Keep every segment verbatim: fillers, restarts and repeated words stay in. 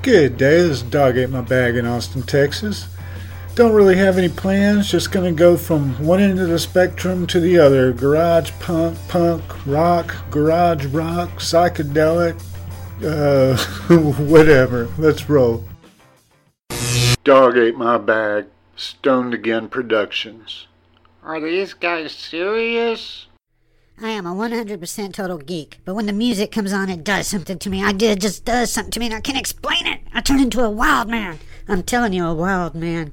Good day, this is Dog Ate My Bag in Austin, Texas. Don't really have any plans, just gonna go from one end of the spectrum to the other. Garage punk, punk, rock, garage rock, psychedelic, uh, whatever. Let's roll. Dog Ate My Bag, Stoned Again Productions. Are these guys serious? I am a one hundred percent total geek, but when the music comes on, it does something to me. I did, it just does something to me, and I can't explain it. I turn into a wild man. I'm telling you, a wild man.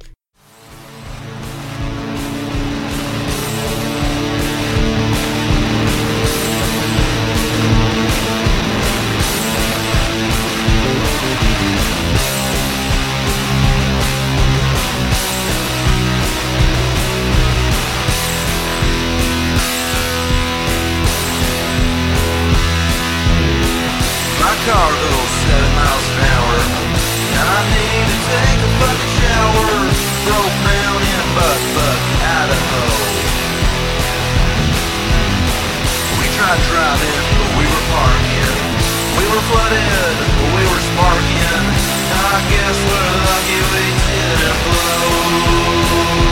Car goes seven miles an hour, and I need to take a fucking shower. Broke down in Buckbuck, Idaho. We tried driving, but we were parking. We were flooded, but we were sparking. I guess we're lucky we didn't blow.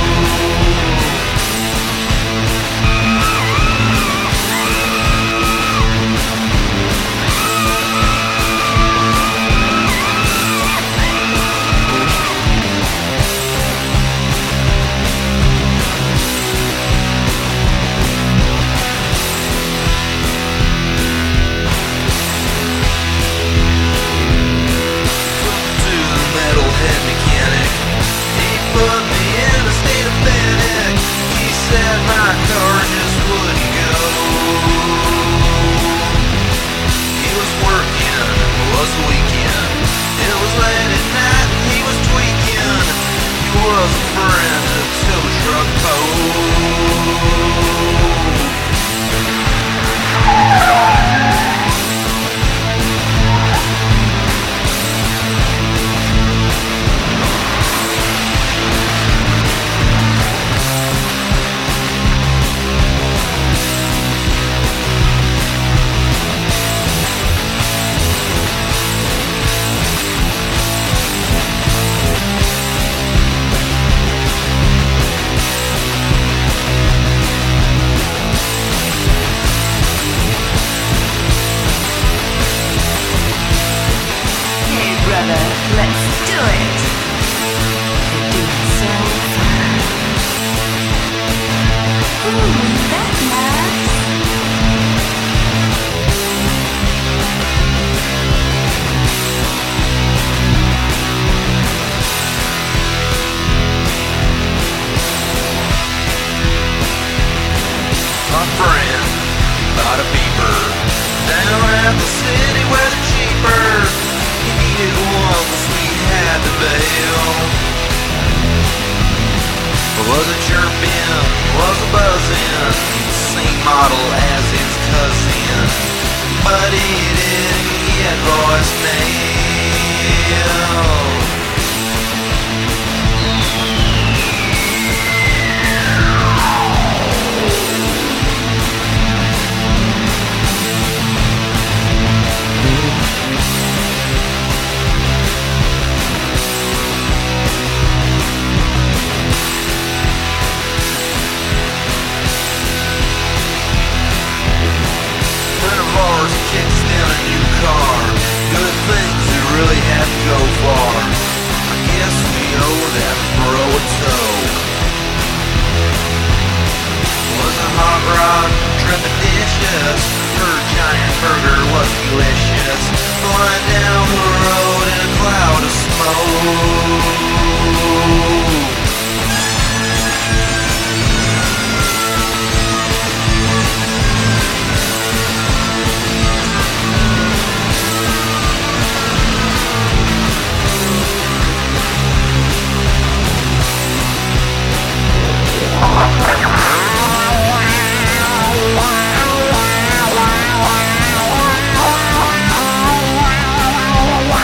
Wow.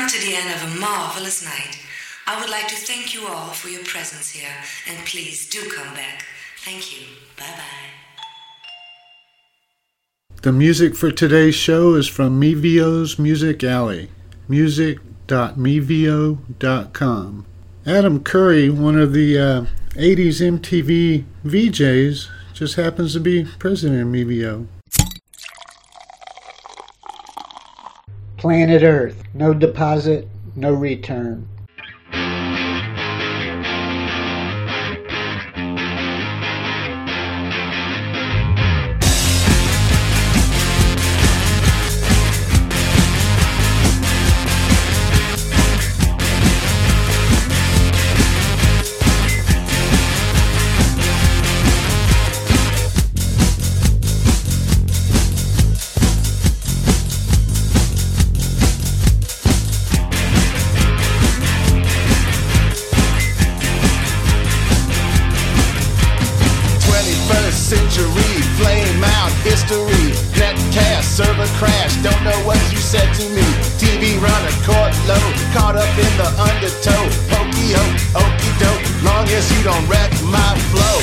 come to the end of a marvelous night. I would like to thank you all for your presence here, and please do come back. Thank you. Bye-bye. The music for today's show is from Mevio's Music Alley, music dot mevio dot com. Adam Curry, one of the uh, eighties M T V V Js, just happens to be president of Mevio. Planet Earth, no deposit, no return. Century, flame out history, netcast, server crash, don't know what you said to me. T V runner, court low, caught up in the undertow. Pokey-o, okey-doke, long as you don't wreck my flow.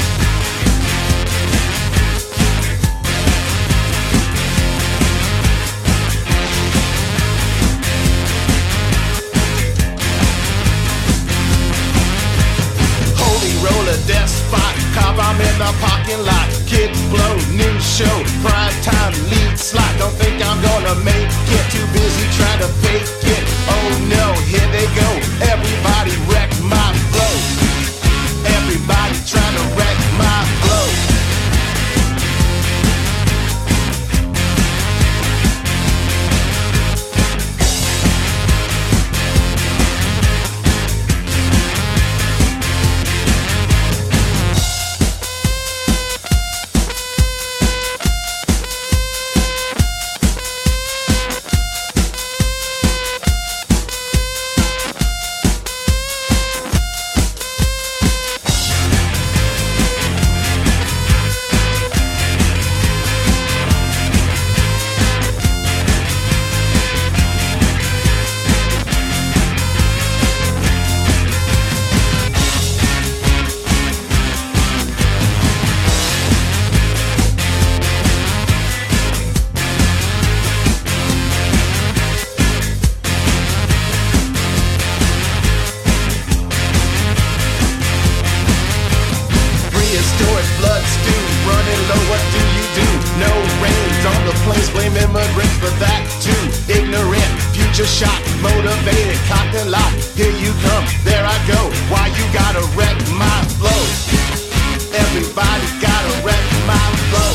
Holy roller, death spot, cop, I'm in the parking lot. Kids blow, new show, prime time, lead slot. Don't think I'm gonna make it, too busy trying to fake it. Oh no, here they go, everybody wreck my flow. Everybody trying to wreck my flow. Shot, motivated, cocked and locked. Here you come, there I go. Why you gotta wreck my flow? Everybody gotta wreck my flow.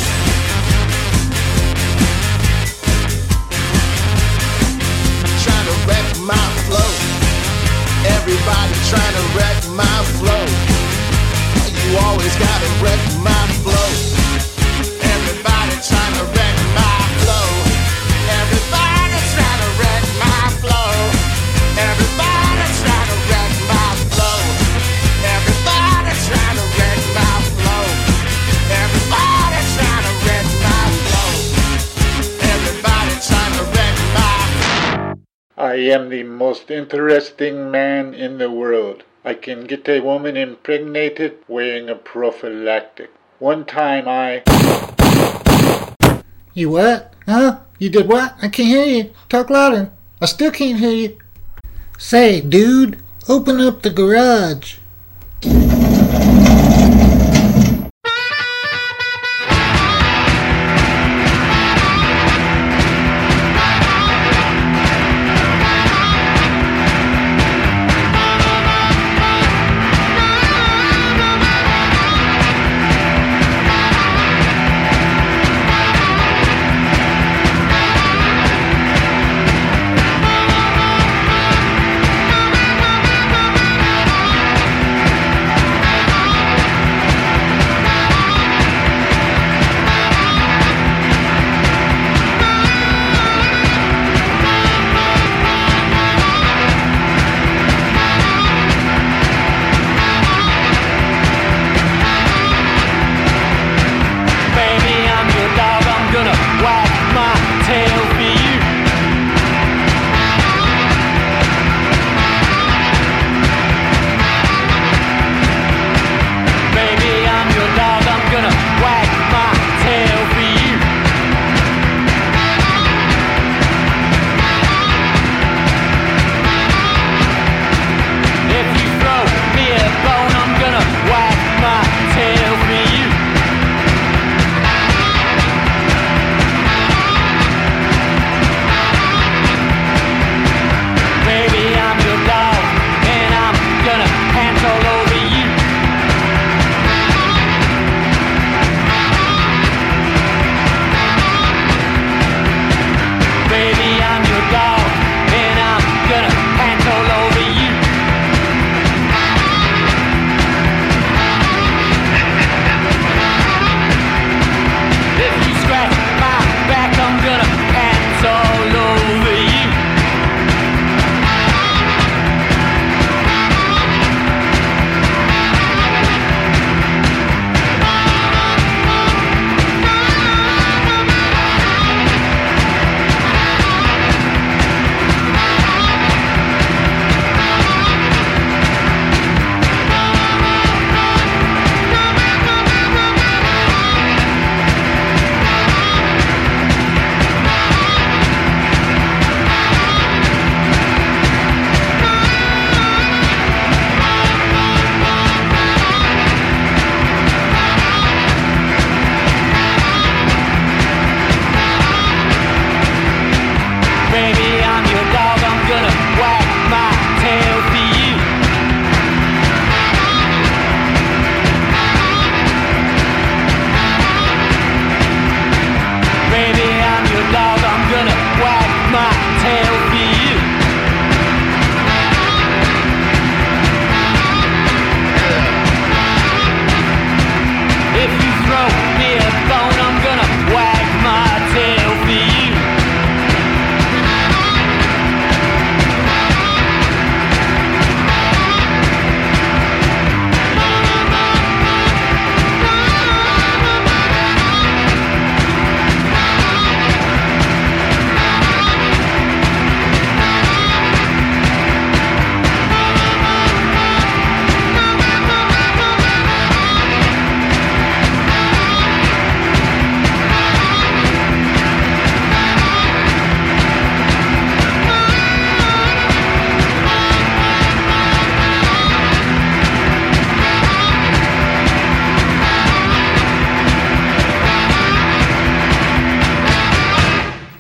Trying to wreck my flow. Everybody trying to wreck my flow. You always gotta wreck my flow. Everybody trying to wreck my flow. Everybody trying to wreck my flow. Everybody trying to wreck my flow. Everybody trying to wreck my flow. Everybody trying to wreck my flow. Everybody trying to wreck my. I am the most interesting man in the world. I can get a woman impregnated wearing a prophylactic. One time I... You what? Huh? You did what? I can't hear you. Talk louder. I still can't hear you. Say, dude, open up the garage.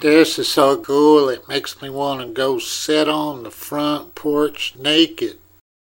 This is so cool, it makes me want to go sit on the front porch naked.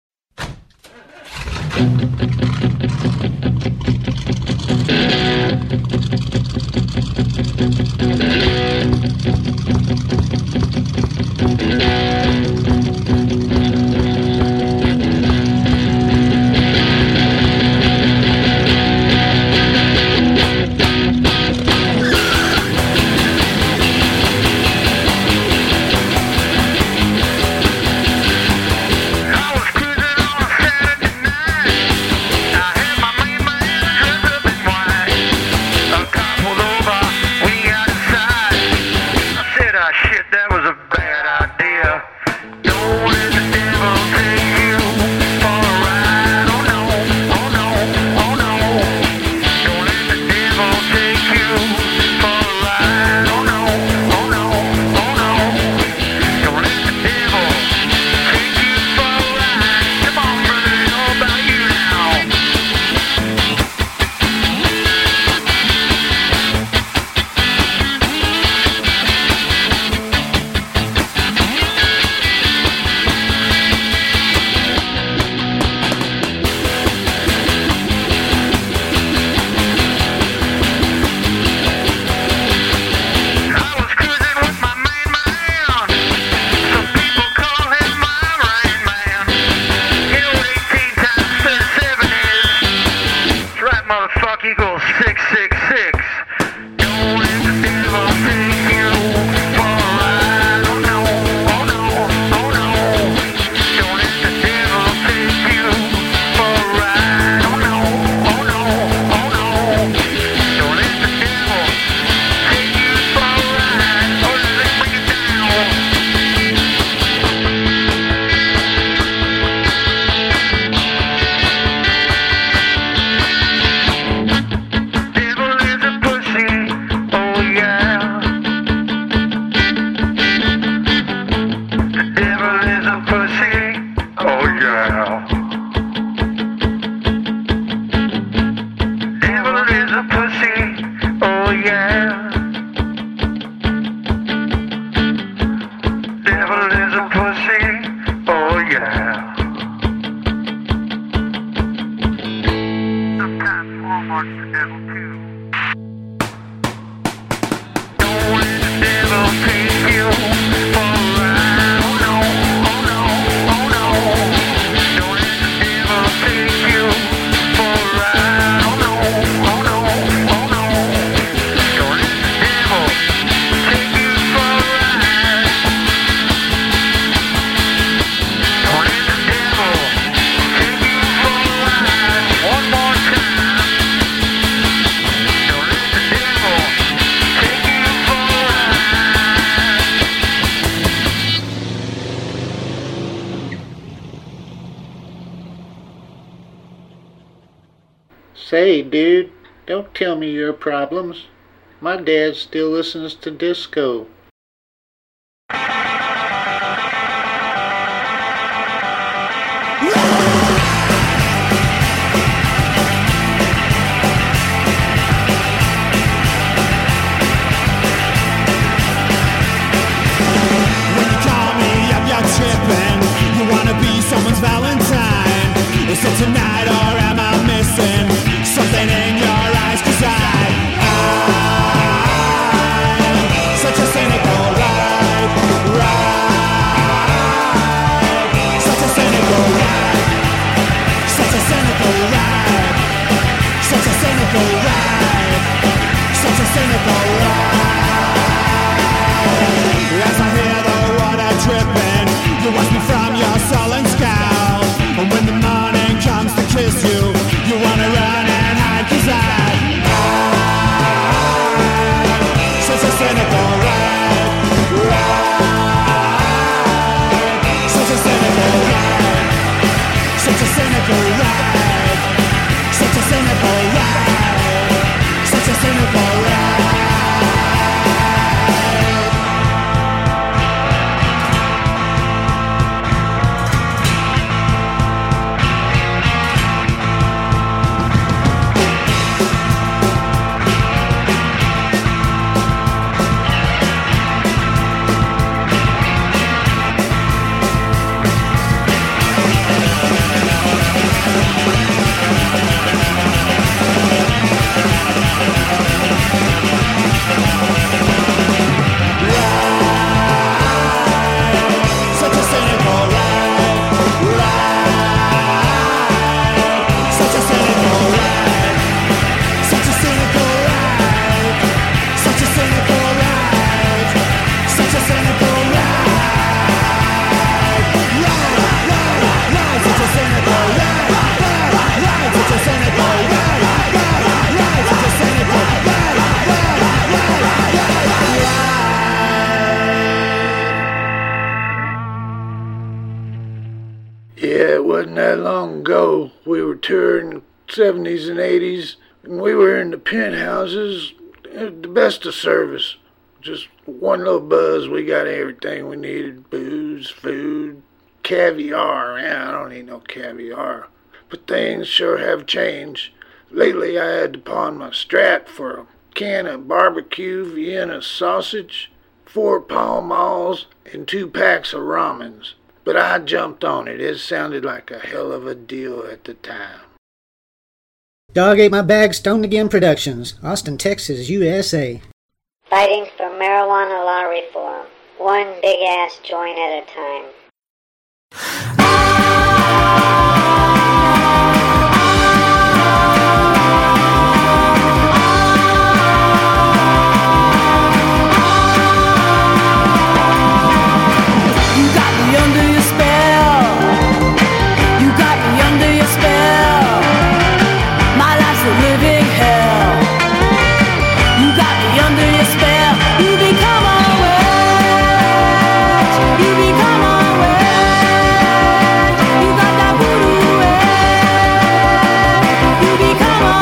Say, dude, don't tell me your problems. My dad still listens to disco. Is it tonight or am I missing something in your eyes? 'Cause I, I'm such a cynical ride, ride, such a cynical ride, such a cynical ride, such a cynical ride, such a cynical ride. As I hear the water dripping, you watch me from your sullen scowl, and when the morning comes to kiss you, you wanna run and hide. 'Cause I, I'm such a cynical ride, ride, such a cynical ride, such a cynical ride, such a cynical ride, such a cynical ride. ago, we were touring seventies and eighties, and we were in the penthouses, the best of service. Just one little buzz, we got everything we needed, booze, food, caviar. Man, I don't need no caviar. But things sure have changed. Lately I had to pawn my strap for a can of barbecue Vienna sausage, four Pall Malls, and two packs of ramens. But I jumped on it. It sounded like a hell of a deal at the time. Dog Ate My Bag, Stoned Again Productions, Austin, Texas, U S A. Fighting for marijuana law reform, one big-ass joint at a time. You got me under your spell. You got me under your spell. My life's a living hell. You got me under your spell. You become a witch. You become a witch. You got that voodoo witch. You become a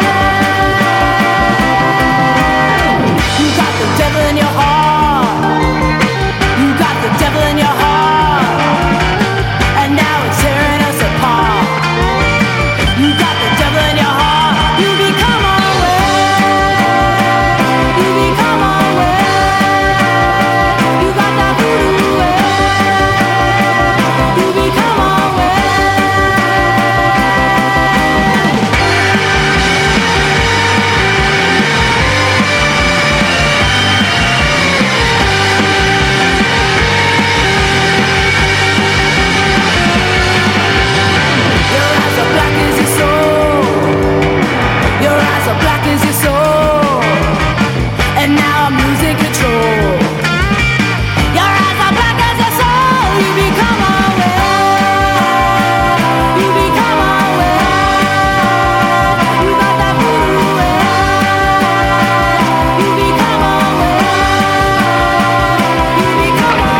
witch. You got the devil in your heart. You got the devil in your heart. And now it's tearing us apart. You got the devil in your heart. You become a witch. You become a witch. You got that voodoo witch. You become a Your eyes are black as your soul. Your eyes are black as your soul. And now I'm losing control. Your eyes are black as your soul. You become a witch. You become a witch. You got that voodoo witch. You become a witch. You become a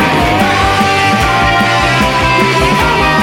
witch. You become a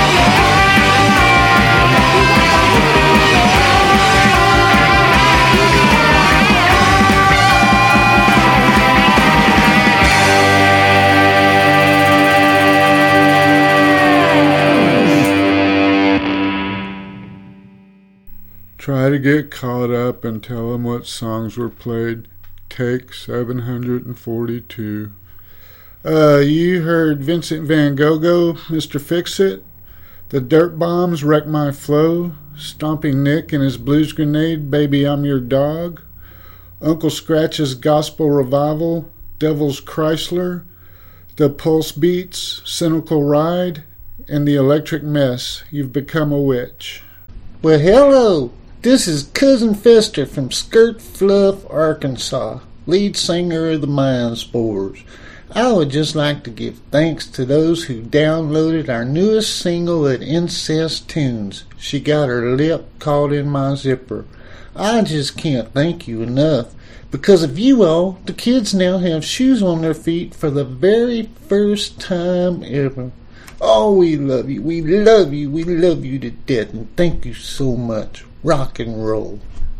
Try to get caught up and tell them what songs were played. Take seven hundred forty-two. Uh, you heard Vincent Van Gogh, Mister Fix-It. The Dirt Bombs, Wreck My Flow. Stomping Nick and his Blues Grenade, Baby I'm Your Dog. Uncle Scratch's Gospel Revival, Devil's Chrysler. The Pulse Beats, Cynical Ride. And the Electric Mess, You've Become a Witch. Well, hello. This is Cousin Fester from Skirt Fluff, Arkansas, lead singer of the Mind Spores. I would just like to give thanks to those who downloaded our newest single at Incest Tunes. She got her lip caught in my zipper. I just can't thank you enough. Because of you all, the kids now have shoes on their feet for the very first time ever. Oh, we love you, we love you, we love you to death, and thank you so much. Rock and roll.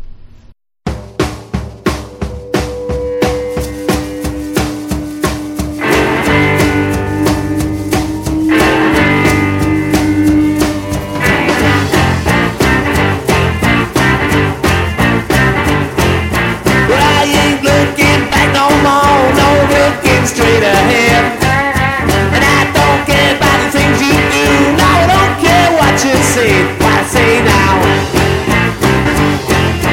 Straight ahead, and I don't care about the things you do. No, I don't care what you say. What I say now.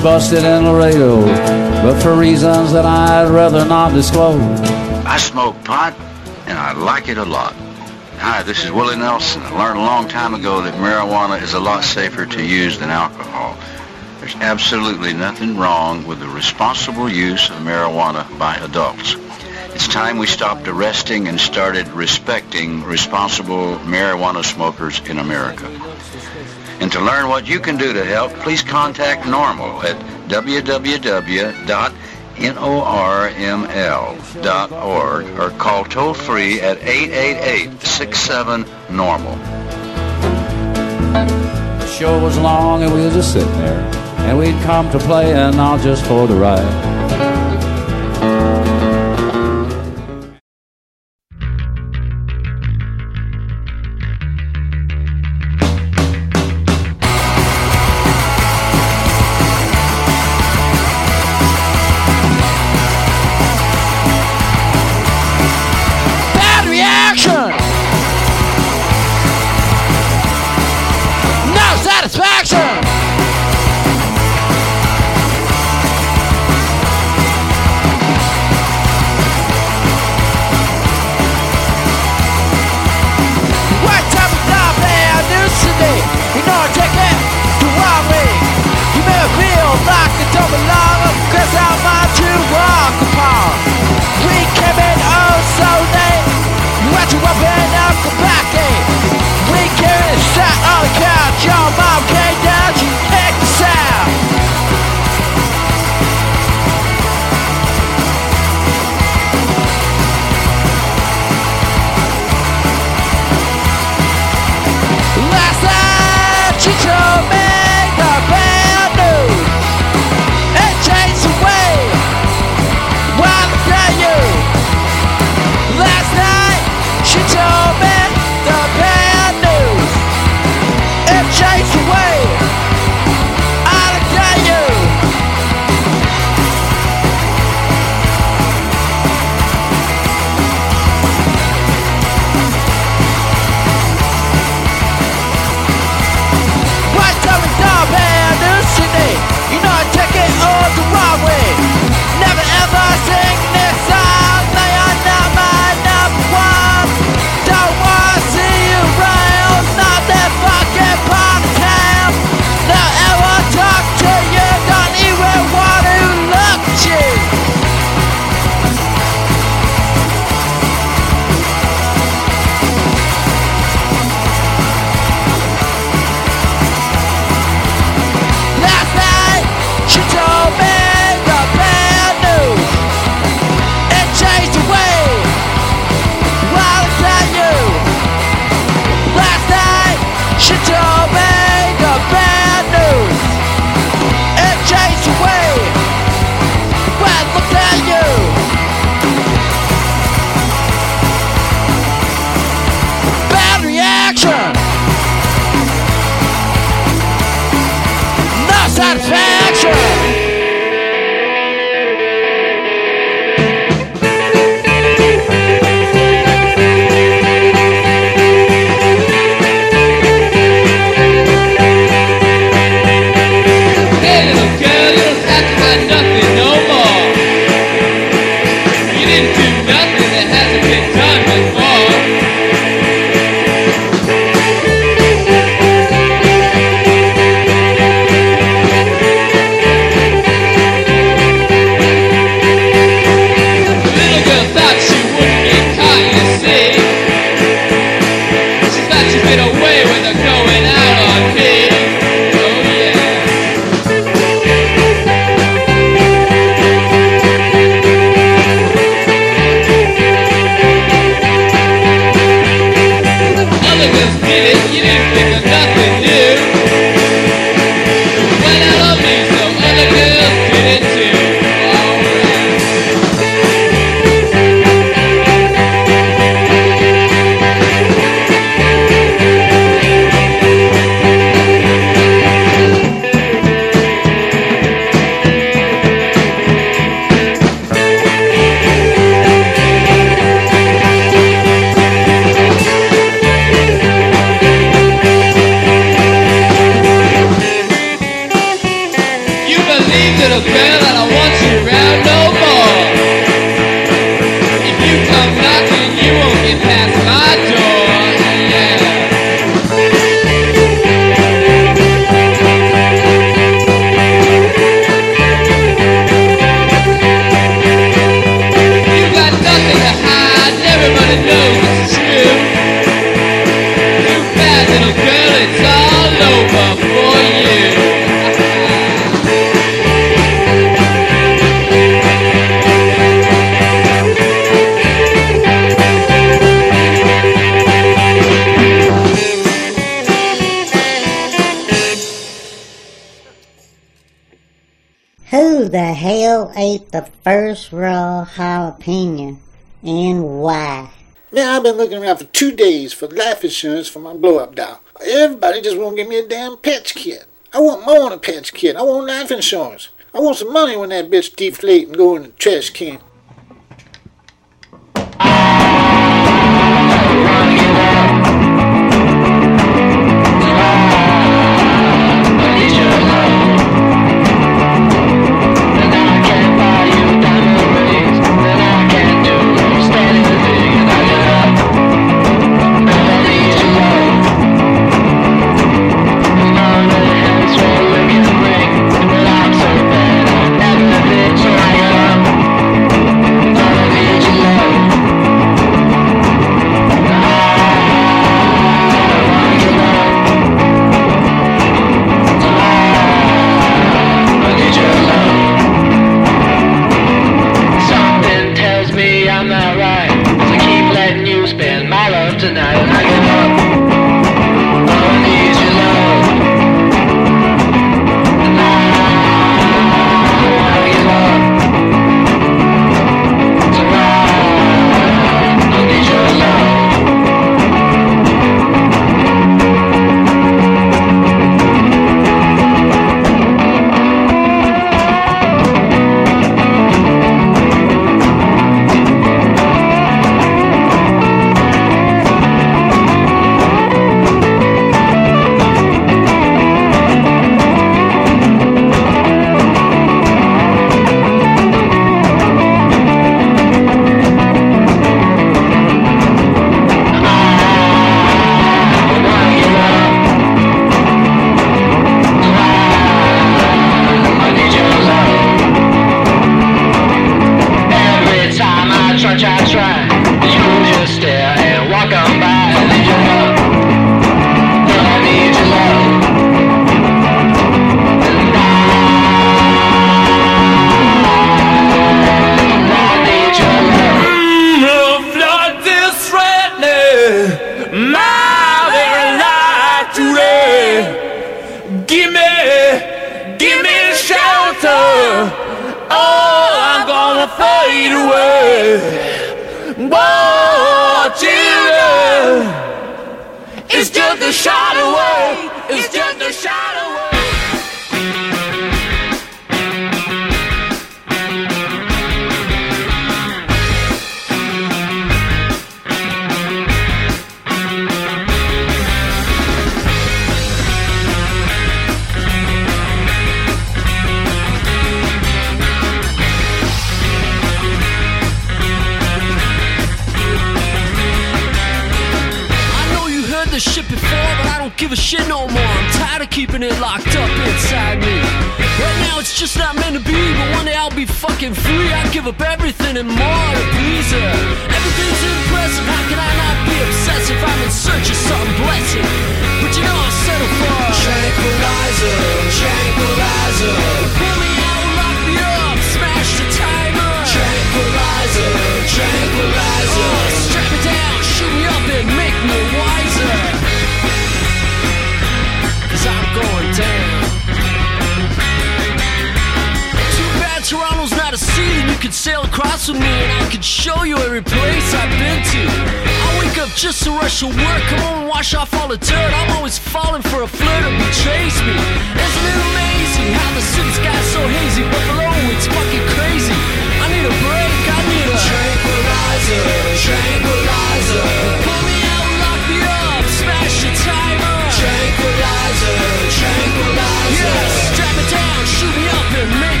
busted in Laredo, but for reasons that I'd rather not disclose. I smoke pot, and I like it a lot. Hi, this is Willie Nelson. I learned a long time ago that marijuana is a lot safer to use than alcohol. There's absolutely nothing wrong with the responsible use of marijuana by adults. It's time we stopped arresting and started respecting responsible marijuana smokers in America. And to learn what you can do to help, please contact NORML at w w w dot norml dot org or call toll-free at eight eight eight, six seven, normal. The show was long and we was just sitting there, and we'd come to play and not just for the ride. hell ate the first raw jalapeno, and why? Man, I've been looking around for two days for life insurance for my blow-up doll. Everybody just won't give me a damn patch kit. I want more than a patch kit. I want life insurance. I want some money when that bitch deflate and go in the trash can.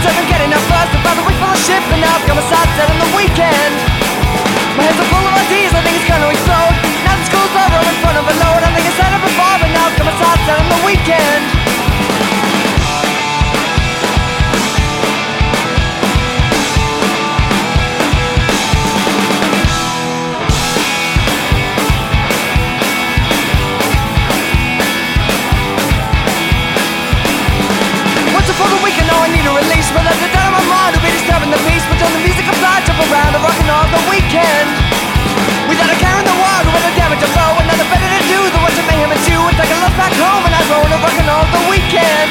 seven, getting up first, about the week for the ship, and now I've got my sights set on the weekend. My head's are full of ideas, I think it's gonna explode. Now the school's over, I'm in front of a load. I think I said it before, but now I've got my sights set on the weekend. For the weekend, now I need a release. But at the down of my mind, I'll be disturbing the peace. But on the music applied, jump around and rocking all the weekend. Without a care in the world, with a damage of flow. And nothing better to do than watch a mayhem and chew. And take a look back home, and I roll and rocking all the weekend.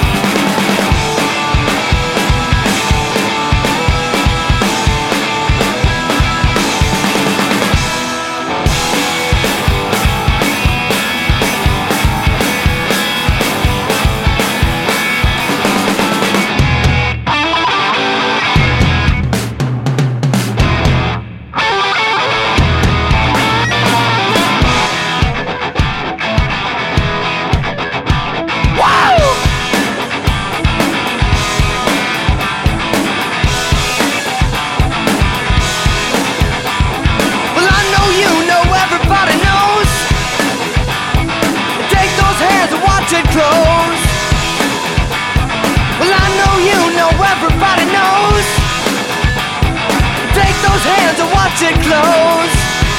It close. Well, I know you know everybody knows. Take those hands and watch it close.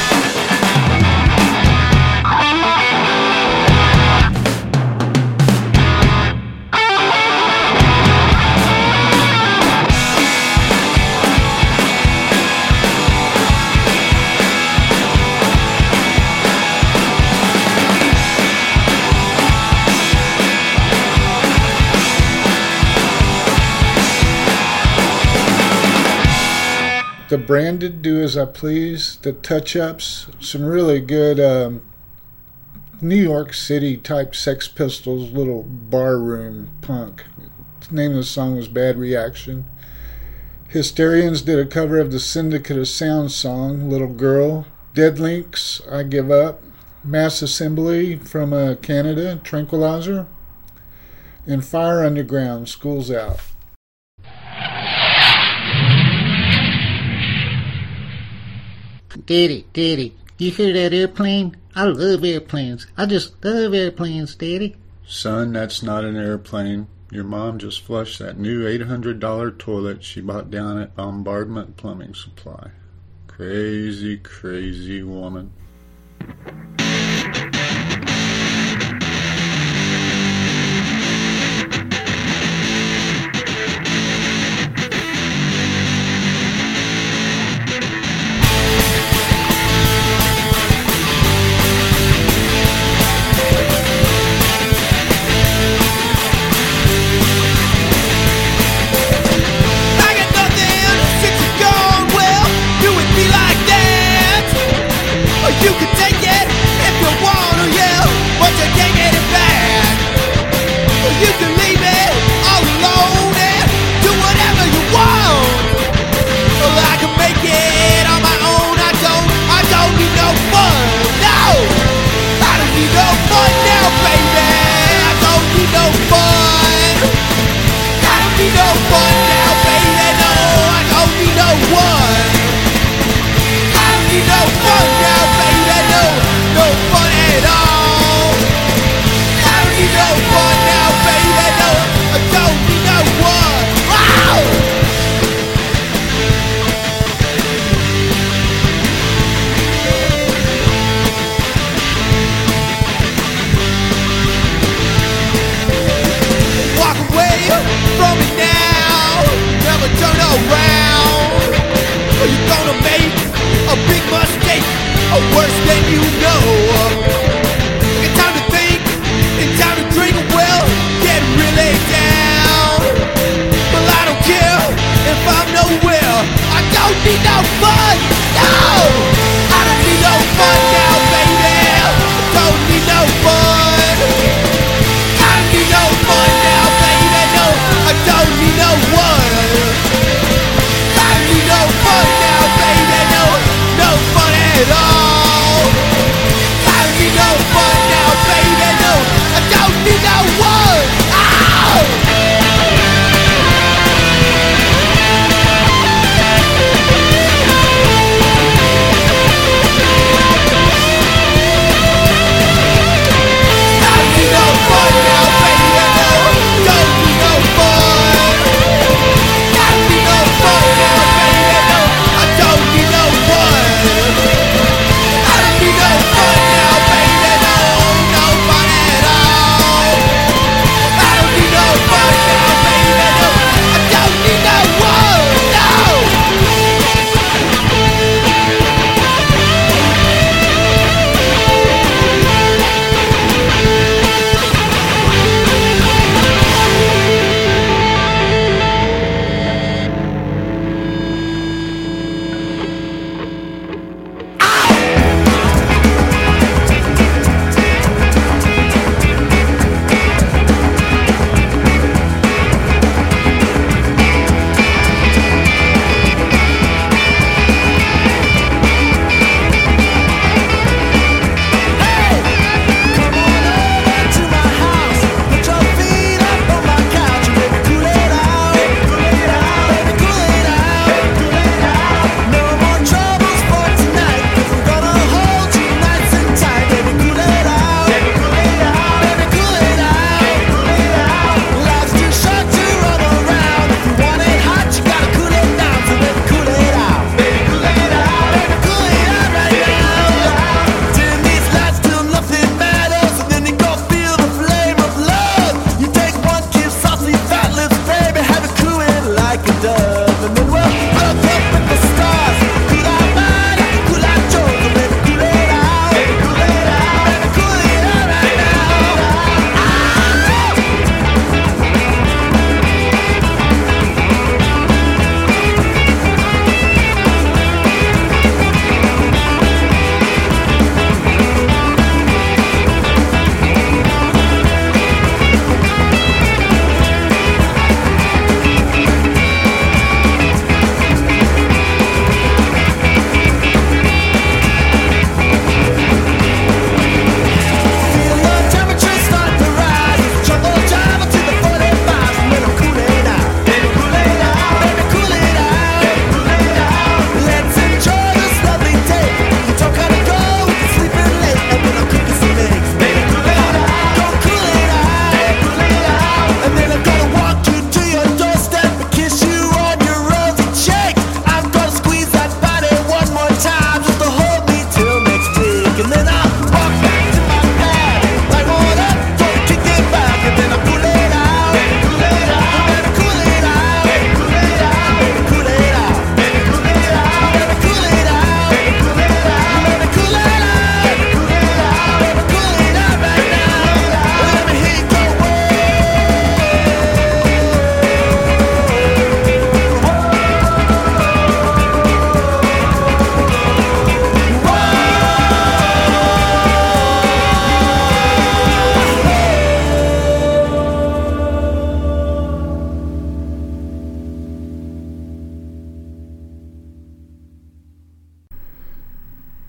The Branded, Do As I Please, the Touch-Ups, some really good um, New York City type Sex Pistols little barroom punk. The name of the song was Bad Reaction. Hysterians did a cover of the Syndicate of Sound song, Little Girl. Dead Links, I Give Up. Mass Assembly from uh, Canada, Tranquilizer. And Fire Underground, School's Out. Daddy, Daddy, you hear that airplane? I love airplanes. I just love airplanes, Daddy. Son, that's not an airplane. Your mom just flushed that new eight hundred dollars toilet she bought down at Bombardment Plumbing Supply. Crazy, crazy woman. You can take it if you want to, yeah, but you can't get it back. You can leave it all alone and do whatever you want. Well, I can make it on my own. I don't, I don't need no fun. No, I don't need no fun now, baby. I don't need no fun. I don't need no fun now, baby. No, I don't need no one. I don't need no fun now, baby. No, no fun at all. I don't need no fun now, baby. No, I don't need no one. Wow! Walk away from me now. Never turn around. Or you're gonna make a big mistake, or worse than you know. It's time to think, it's time to drink, well, get really down. But I don't care if I'm nowhere. I don't need no fun, no. I don't need no fun now, baby. I don't need no fun. I don't need no fun now, baby. No, I don't need no one. I don't need no fun now, baby. No, no fun at all. I don't need no fun now, baby. No, I don't need no one. Ow!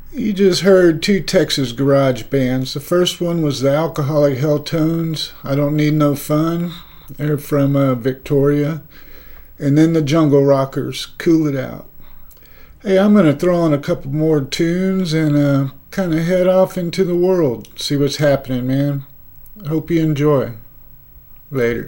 You just heard two Texas garage bands. The first one was the Alcoholic Helltones, I Don't Need No Fun. They're from uh, Victoria. And then the Jungle Rockers, Cool It Out. Hey, I'm going to throw on a couple more tunes and uh, kind of head off into the world. See what's happening, man. Hope you enjoy. Later.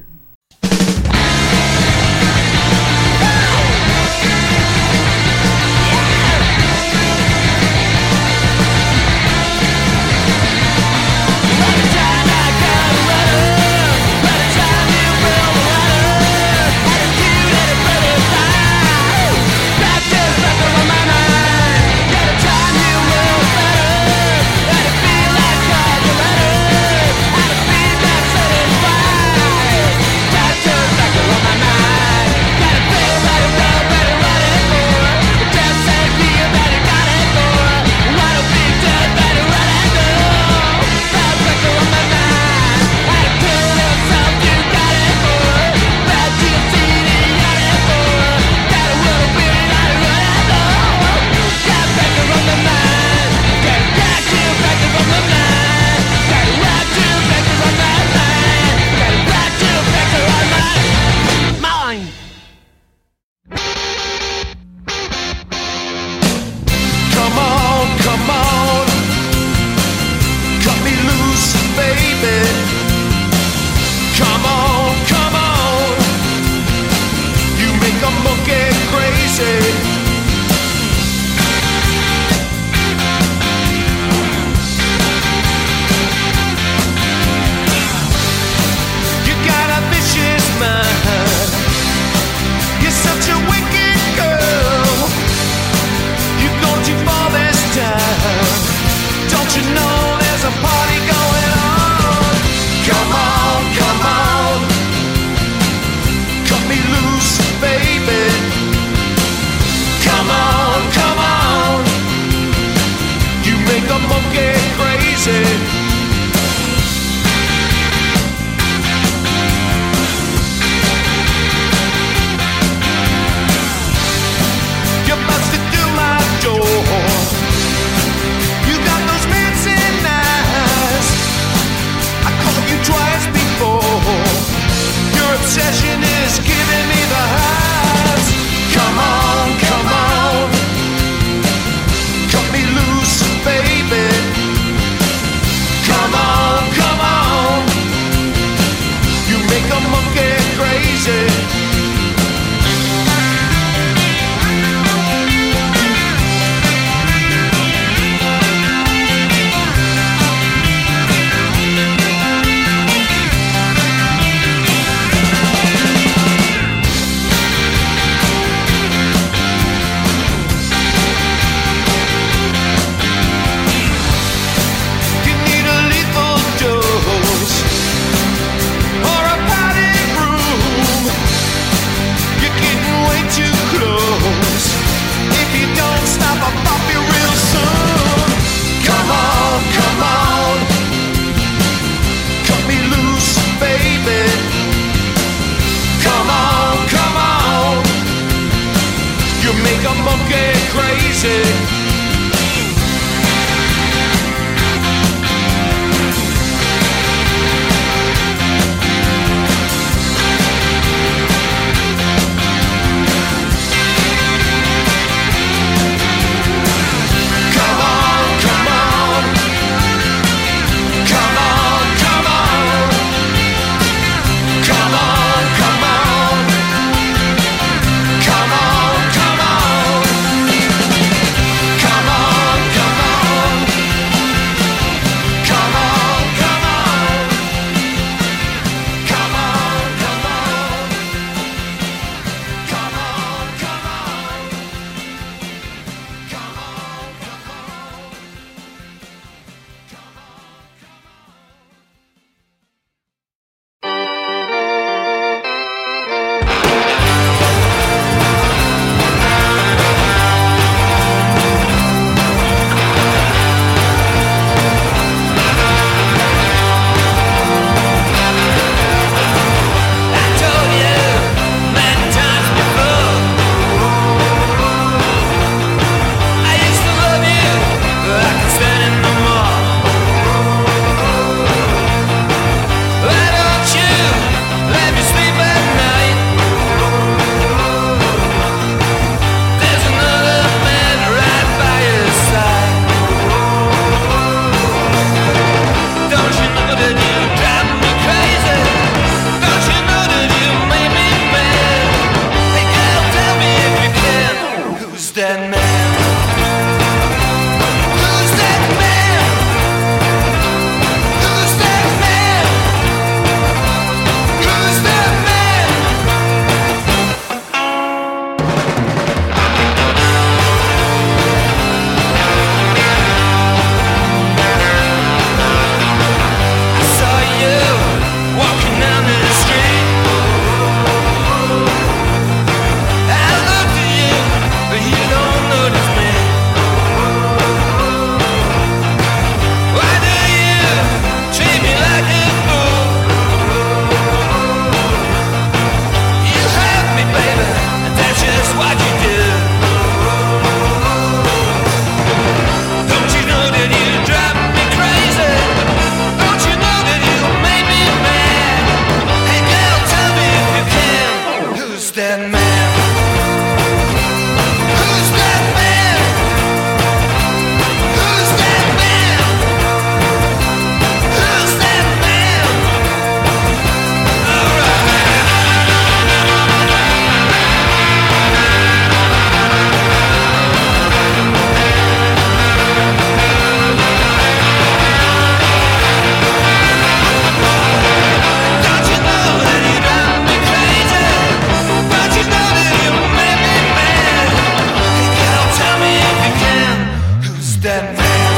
that man?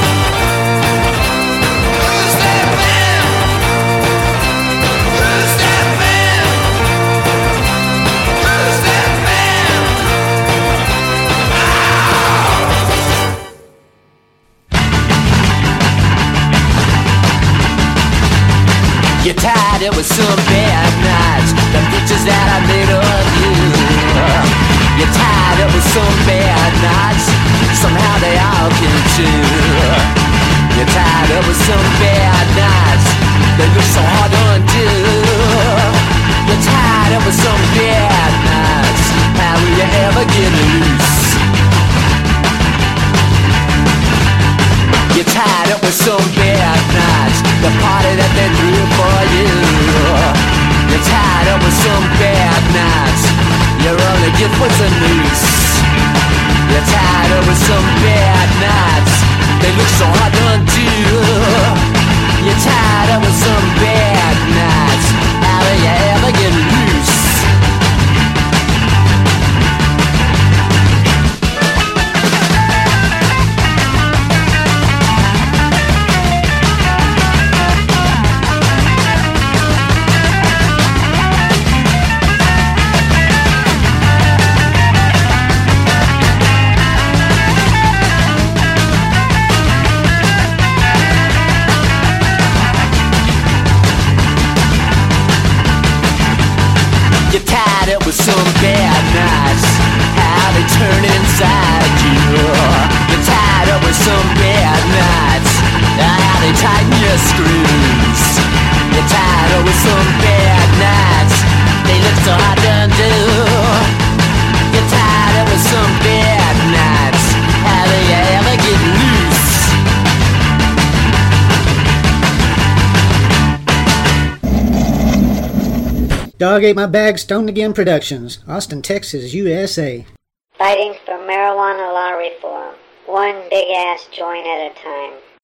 Who's that man? Who's that man? Who's that man? You're tired, it was some bad nights, the pictures that I made of you. You're tired, it was some bad nights, somehow they all came true. You're tired, it was some bad nights, they look so hard to undo. You're tired, it was some bad nights, how will you ever get loose? You're tired, it was some bad nights, the party that they threw for you. You're tired, it was some bad nights, your only gift was a noose. You're tired, it was some bad nights, they look so hard to undo. You're tired, it was some bad nights, how do you ever get loose? You're tired, it was some bad nights, how they turn inside you. You're tired, it was some bad nights, how they tighten your screws. You're tired, it was some bad nights, they look so hard to undo. You're tired, it was some bad nights, how do you ever get loose? Dog Ate My Bag, Stoned Again Productions, Austin, Texas, U S A. Fighting for marijuana law reform, one big ass joint at a time.